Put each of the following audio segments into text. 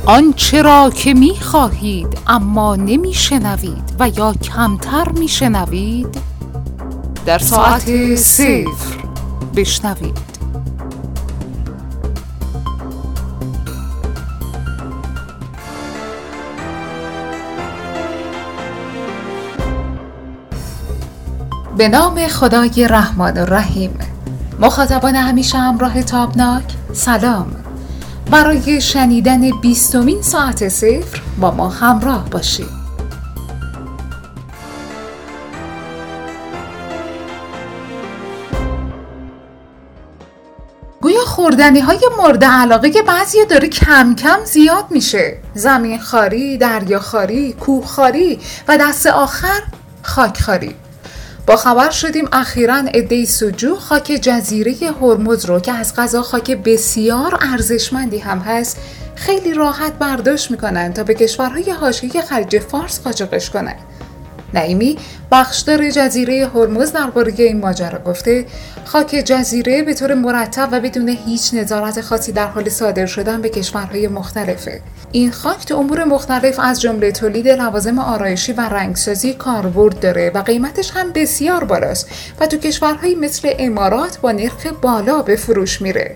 آنچه را که می خواهید اما نمی شنوید و یا کمتر می شنوید در ساعت 0 بشنوید. به نام خدای رحمان و رحیم. مخاطبان همیشه همراه تابناک، سلام. برای شنیدن 20مین ساعت 0 با ما همراه باشید. گویا خوردنی‌های مورد علاقه که بعضیا داره کم کم زیاد میشه. زمین خاری، دریا خاری، کوه خاری و دست آخر خاک خاری. با خبر شدیم اخیراً عده‌ای سوجو خاک جزیره هرمز رو که از قضا خاک بسیار ارزشمندی هم هست خیلی راحت برداشت میکنن تا به کشورهای حاشیه خلیج فارس قاچاقش کنن. نعیمی بخشدار جزیره هرمز درباره این ماجرا گفته خاک جزیره به طور مرتب و بدون هیچ نظارت خاصی در حال صادر شدن به کشورهای مختلفه. این خاک تو امور مختلف از جمله تولید لوازم آرایشی و رنگسازی کاربرد داره و قیمتش هم بسیار بالاست و تو کشورهایی مثل امارات با نرخ بالا به فروش میره.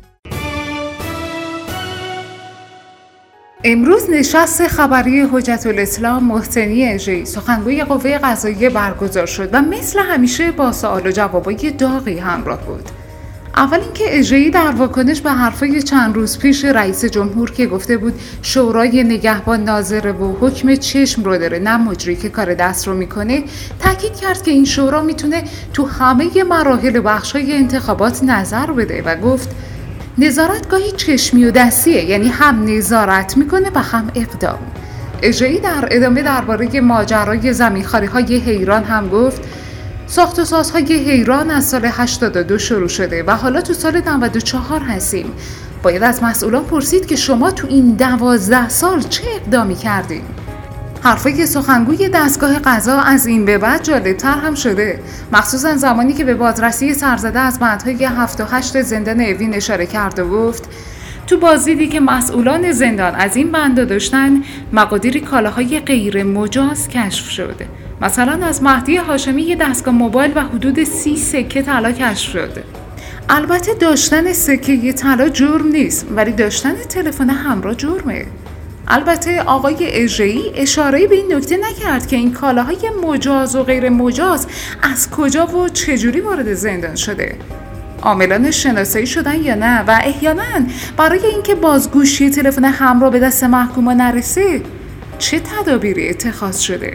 امروز نشست خبری حجت الاسلام محسنی اژه‌ای سخنگوی قوه قضاییه برگزار شد و مثل همیشه با سوال و جوابای داغی همراه بود. اول اینکه اژه‌ای در واکنش به حرفای چند روز پیش رئیس جمهور که گفته بود شورای نگهبان ناظره و حکم چشم رو داره نه مجری که کار دست رو میکنه، تاکید کرد که این شورا میتونه تو همه مراحل بخشای انتخابات نظر بده و گفت نظارت گاهی چشمی و دستیه، یعنی هم نظارت میکنه و هم اقدام. اژه‌ای در ادامه درباره ماجرای زمینخواری‌های حیران هم گفت ساخت و سازهای حیران از سال 82 شروع شده و حالا تو سال 94 هستیم. باید از مسئولان پرسید که شما تو این 12 سال چه اقدامی کردین؟ حرفای سخنگوی دستگاه قضا از این به بعد جالب‌تر هم شده، مخصوصا زمانی که به بازرسی سرزده از بندهای 7 و 8 زندان اوین اشاره کرد و گفت تو بازدیدی که مسئولان زندان از این بندا داشتن مقادیر کالاهای غیر مجاز کشف شد. مثلا از مهدی هاشمی یه دستگاه موبایل و حدود 30 سکه طلا کشف شد. البته داشتن سکه طلا جرم نیست، ولی داشتن تلفن همراه جرمه. البته آقای اژه‌ای اشاره‌ای به این نکته نکرد که این کالاهای مجاز و غیر مجاز از کجا و چجوری وارد زندان شده. عاملان شناسایی شدن یا نه و احیانا برای اینکه بازگوشی تلفن همراه به دست محکوما نرسه چه تدابیری اتخاذ شده.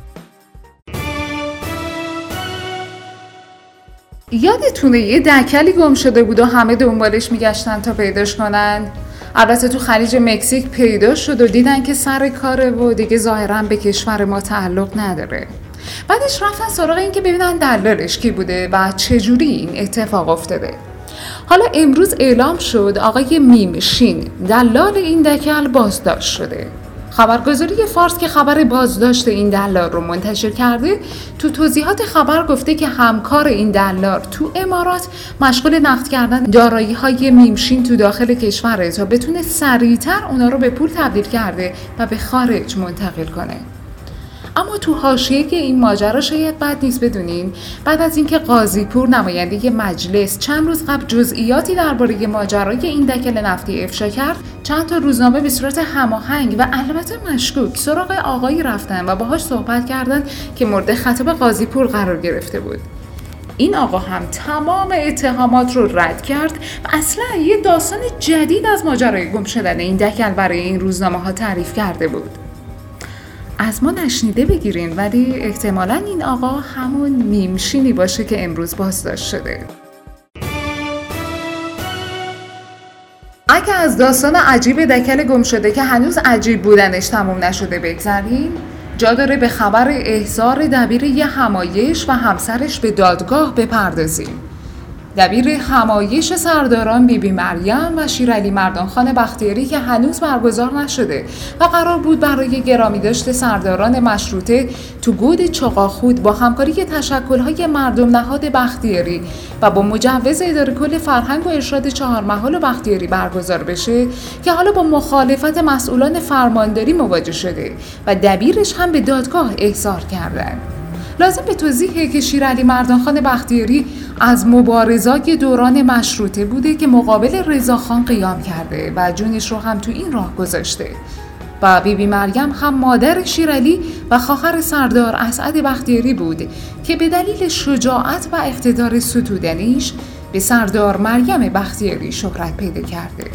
یادتونه یه دکلی گم شده بود و همه دنبالش میگشتن تا پیداش کنن؟ البته تو خلیج مکزیک پیدا شد و دیدن که سر کاره و دیگه ظاهراً به کشور ما تعلق نداره. بعدش رفتن سراغ این که ببینن دلالش کی بوده و چجوری این اتفاق افتاده. حالا امروز اعلام شد آقای میمشین دلال این دکل بازداشت شده. خبرگزاری فارس که خبر بازداشت این دلال رو منتشر کرده تو توضیحات خبر گفته که همکار این دلال تو امارات مشغول نقد کردن دارایی‌های میمشین تو داخل کشوره تا بتونه سریعتر اونا رو به پول تبدیل کرده و به خارج منتقل کنه. اما تو حاشیه که این ماجرا شاید بد نیست بدونین بعد از اینکه قاضی‌پور نماینده مجلس چند روز قبل جزئیاتی درباره ماجرای این دکل نفتی افشا کرد، چند تا روزنامه به صورت هماهنگ و البته مشکوک سراغ آقایی رفتن و باهاش صحبت کردن که مورد خطاب قاضی‌پور قرار گرفته بود. این آقا هم تمام اتهامات رو رد کرد و اصلا یه داستان جدید از ماجرای گم شدن این دکل برای این روزنامه‌ها تعریف کرده بود. از ما نشنیده بگیرین، ولی احتمالاً این آقا همون میمشینی باشه که امروز بازداشت شده. اگه از داستان عجیب دکل گم شده که هنوز عجیب بودنش تموم نشده بگذریم، جا داره به خبر احضار دبیر یه همایش و همسرش به دادگاه بپردازیم. دبیر همایش سرداران بیبی مریم و شیرعلی مردانخان بختیاری که هنوز برگزار نشده و قرار بود برای گرامی داشت سرداران مشروطه تو گود چقاخود با همکاری تشکل‌های مردم نهاد بختیاری و با مجوز اداره کل فرهنگ و ارشاد چهارمحال بختیاری برگزار بشه که حالا با مخالفت مسئولان فرمانداری مواجه شده و دبیرش هم به دادگاه احضار کردند. لازم به توضیحه که شیرعلی مردانخان بختیاری از مبارزای دوران مشروطه بوده که مقابل رضاخان قیام کرده و جونش رو هم تو این راه گذاشته و بیبی مریم هم مادر شیرعلی و خواهر سردار اسعد بختیاری بود که به دلیل شجاعت و اقتدار ستودنیش به سردار مریم بختیاری شهرت پیدا کرده.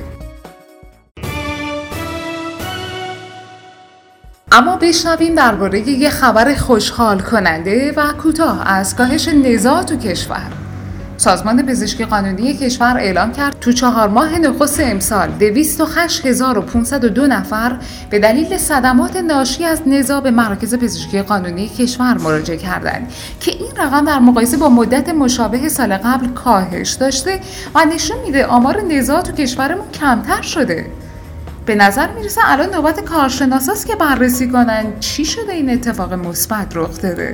اما بشنویم درباره یه خبر خوشحال کننده و کوتاه از کاهش نزاع تو کشور. سازمان پزشکی قانونی کشور اعلام کرد تو 4 ماه نخست امسال 208,502 نفر به دلیل صدمات ناشی از نزاع به مراکز پزشکی قانونی کشور مراجعه کردند که این رقم در مقایسه با مدت مشابه سال قبل کاهش داشته و نشون میده آمار نزاع تو کشورمون کمتر شده. به نظر میرسه الان نوبت کارشناساست که بررسی کنن چی شده این اتفاق مثبت رخ داده.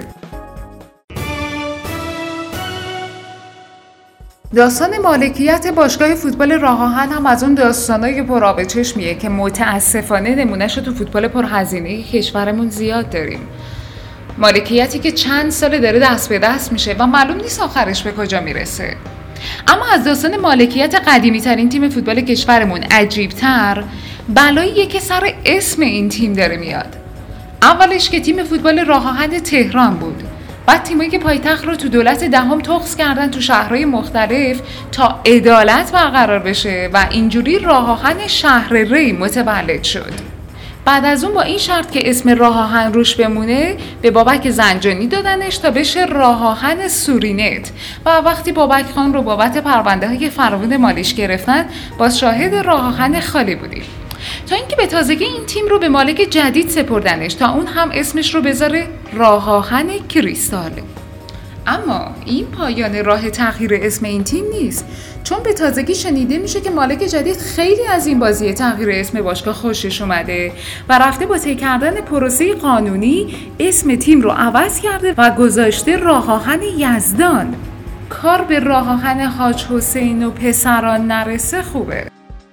داستان مالکیت باشگاه فوتبال راه آهن هم از اون داستانای پرآب چشمیه که متاسفانه نمونه‌اش تو فوتبال پرهزینه کشورمون زیاد داریم. مالکیتی که چند سال داره دست به دست میشه و معلوم نیست آخرش به کجا میرسه. اما از داستان مالکیت قدیمی ترین تیم فوتبال کشورمون عجیب‌تر بلاییه که سر اسم این تیم داره میاد. اولش که تیم فوتبال راه آهن تهران بود، بعد تیمایی که پایتخت رو تو دولت دهم تغییر کردن تو شهرهای مختلف تا عدالت برقرار بشه و اینجوری راه آهن شهر ری متولد شد. بعد از اون با این شرط که اسم راه آهن روش بمونه به بابک زنجانی دادنش تا بشه راه آهن سورینت و وقتی بابک خان رو بابت پرونده های فراوان مالیش گرفتن باز شاهد راه آهن خالی بودیم تا اینکه به تازگی این تیم رو به مالک جدید سپردنش تا اون هم اسمش رو بذاره راه آهن کریستال. اما این پایان راه تغییر اسم این تیم نیست، چون به تازگی شنیده میشه که مالک جدید خیلی از این بازی تغییر اسم باشگاه خوشش اومده و رفته با طی کردن پروسه قانونی اسم تیم رو عوض کرده و گذاشته راه آهن یزدان. کار به راه آهن حاج حسین و پسران نرسه خوبه.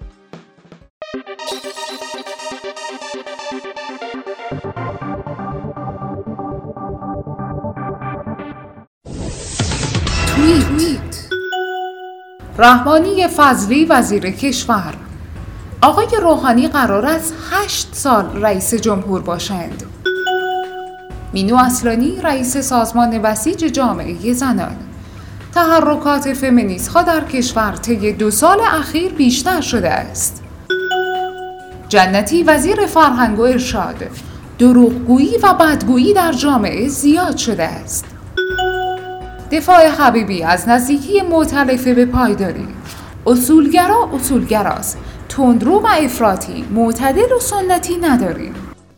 توییت رحمانی فضلی وزیر کشور: آقای روحانی قرار است 8 سال رئیس جمهور باشند. مینو اصلانی رئیس سازمان بسیج جامعه زنان: تحرکات فمینیست‌ها در کشور طی 2 سال اخیر بیشتر شده است. جنتی وزیر فرهنگ و ارشاد: دروغگویی و بدگویی در جامعه زیاد شده است. دفاع حبیبی از نزدیکی مؤتلفه به پایداری: اصولگرا اصولگراست، تندرو و افراطی، معتدل و سنتی نداریم.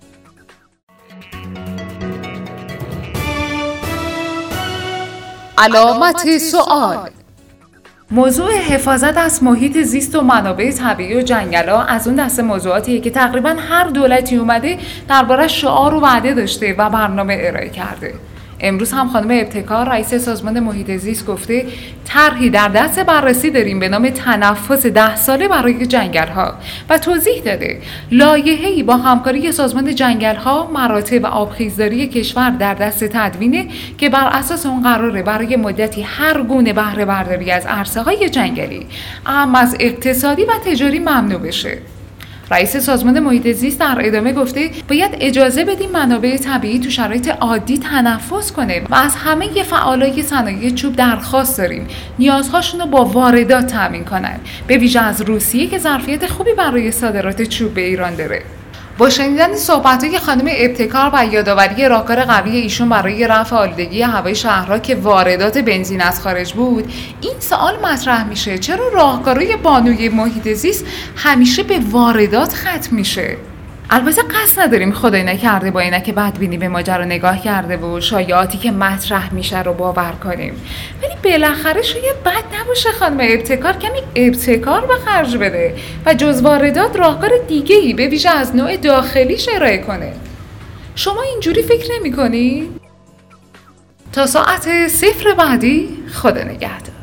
علامت سوال: موضوع حفاظت از محیط زیست و منابع طبیعی و جنگل‌ها از اون دسته موضوعاتیه که تقریباً هر دولتی اومده درباره‌اش شعار و وعده داشته و برنامه ارائه کرده. امروز هم خانم ابتکار رئیس سازمان محیط زیست گفته طرحی در دست بررسی داریم به نام تنفس 10 ساله برای جنگل‌ها و توضیح داده لایحه‌ای با همکاری سازمان جنگل‌ها، مراتع و آبخیزداری کشور در دست تدوینه که بر اساس اون قراره برای مدتی هر گونه بهره برداری از عرصه‌های جنگلی، اهم از اقتصادی و تجاری ممنوع بشه. رئیس سازمان محیط زیست در ادامه گفته باید اجازه بدیم منابع طبیعی تو شرایط عادی تنفس کنه و از همه فعالای صنایع چوب درخواست داریم نیازهاشون رو با واردات تامین کنن، به ویژه از روسیه که ظرفیت خوبی برای صادرات چوب به ایران داره. با شنیدن صحبت‌های خانم ابتکار و یادآوری راهکار قوی ایشون برای رفع آلودگی هوای شهرها که واردات بنزین از خارج بود، این سوال مطرح میشه چرا راهکارهای بانوی محیط زیست همیشه به واردات ختم میشه؟ البته قصد نداریم خدای نکرده با اینکه بدبینی به ماجرا نگاه کرده و شایعاتی که مطرح میشه رو باور کنیم، ولی بالاخره شاید بد نباشه خانم ابتکار کمی ابتکار به خرج بده و جز واردات راهکار دیگه‌ای به ویژه از نوع داخلیش ارائه کنه. شما اینجوری فکر نمی‌کنی؟ تا ساعت 0 بعدی خدا نگهدار.